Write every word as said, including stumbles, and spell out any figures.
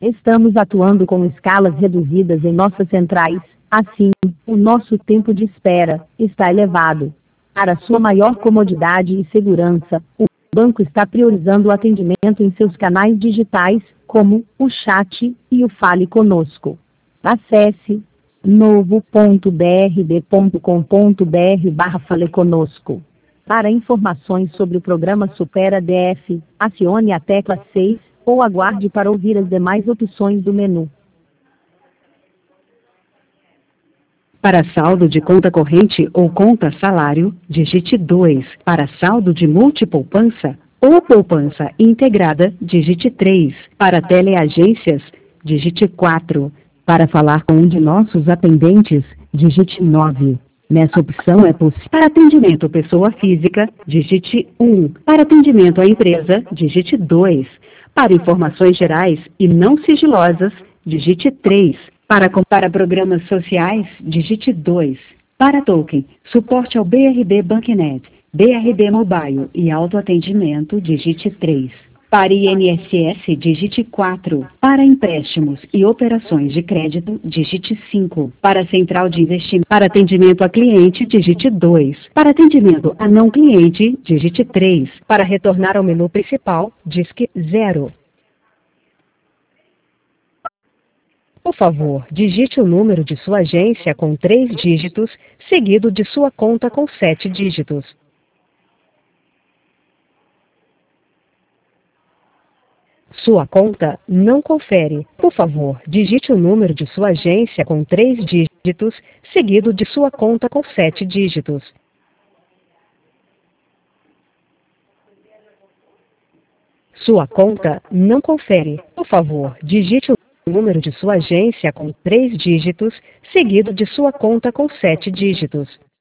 Estamos atuando com escalas reduzidas em nossas centrais, assim, o nosso tempo de espera está elevado. Para sua maior comodidade e segurança, o banco está priorizando o atendimento em seus canais digitais, como o chat e o Fale Conosco. Acesse novo ponto b r d ponto com ponto b r barra Fale Conosco. Para informações sobre o programa Supera D F, acione a tecla seis ou aguarde para ouvir as demais opções do menu. Para saldo de conta corrente ou conta salário, digite dois. Para saldo de multipoupança ou poupança integrada, digite três. Para teleagências, digite quatro. Para falar com um de nossos atendentes, digite nove. Nessa opção é possível. Para atendimento pessoa física, digite um. Para atendimento à empresa, digite dois. Para informações gerais e não sigilosas, digite três. Para, para programas sociais, digite dois. Para token, suporte ao B R D Banknet, B R D Mobile e autoatendimento, digite três. Para I N S S, digite quatro. Para empréstimos e operações de crédito, digite cinco. Para central de investimento, para atendimento a cliente, digite dois. Para atendimento a não cliente, digite três. Para retornar ao menu principal, disque zero. Por favor, digite o número de sua agência com três dígitos, seguido de sua conta com sete dígitos. Sua conta não confere. Por favor, digite o número de sua agência com três dígitos, seguido de sua conta com sete dígitos. Sua conta não confere. Por favor, digite o número de sua agência com três dígitos, seguido de sua conta com sete dígitos.